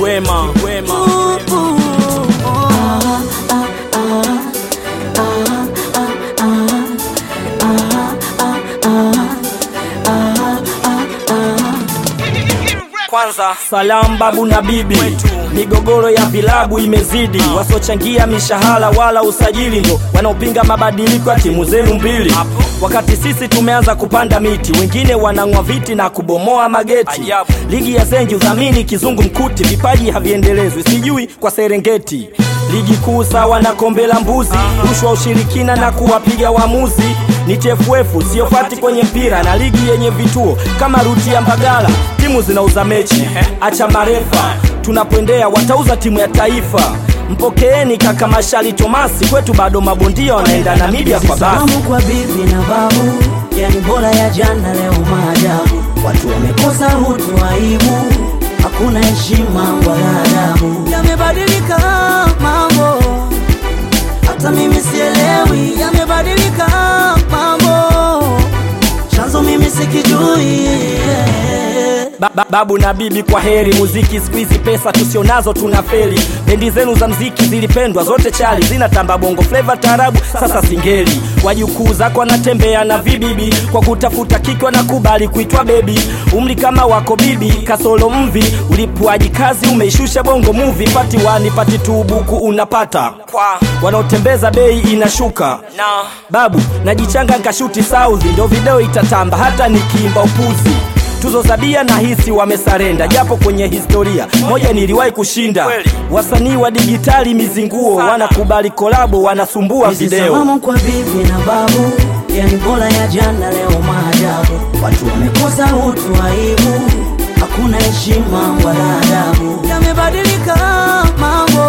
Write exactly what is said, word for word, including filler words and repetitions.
Wema, Wema. Kwanza salamu babu na bibi, migogoro ya vilabu imezidi, wasochangia mishahara wala usajili ndo wanaopinga mabadiliko ya timu zenu mbili. Wakati sisi tumeanza kupanda miti, wengine wanang'oa viti na kubomoa mageti. Ligi ya Zenji udhamini kizungu mkuti, vipaji haviendelezwi sijui kwa Serengeti. Ligi kuu sawa na kombe la mbuzi, rushwa ushirikina na kuwapiga waamuzi. Ni T F F sio fati kwenye mpira, na ligi yenye vituo kama ruti ya Mbagala. Timu zinauza mechi, acha marefa, tunapoendea watauza timu ya taifa. Mpokeeni kaka Mashali Tomasi, kwetu bado mabondia wanaenda na media kwa basi. Salamu kwa bibi na babu, yani bora ya jana leo maajabu. Watu wamekosa utu aibu, hakuna heshima wala adabu. Yamebadilika mambo, hata mimi sielewi. Yamebadilika mambo, chanzo mimi sikijui. Ba -ba Babu na bibi kwa heri, muziki squeeze pesa tusionazo tunafeli. Bendi zenu za mziki zilipendwa zote chali, zinatamba bongo flavor tarabu sasa singeli. Wajukuu zako wanatembea na vibibi, kwa kutafuta kiko na kubali kuitwa baby. Umri kama wako bibi, kasolo mvi, ulipuaji kazi umeishusha bongo movie. Pati wani pati tu buku unapata, kwa wanaotembeza bei inashuka. Na babu najichanga nkashuti South, ndo video itatamba hata nikiimba upuzi. Tuzo zabia na hisi wamesarenda, japo kwenye historia moja niliwahi kushinda. Wasanii wa digitali mizinguo, wanakubali kolabo, wanasumbua video. Salamu kwa bibi na babu, yani bora ya jana leo maajabu. Watu wamekosa utu aibu, hakuna heshima wala adabu. Yamebadilika mambo,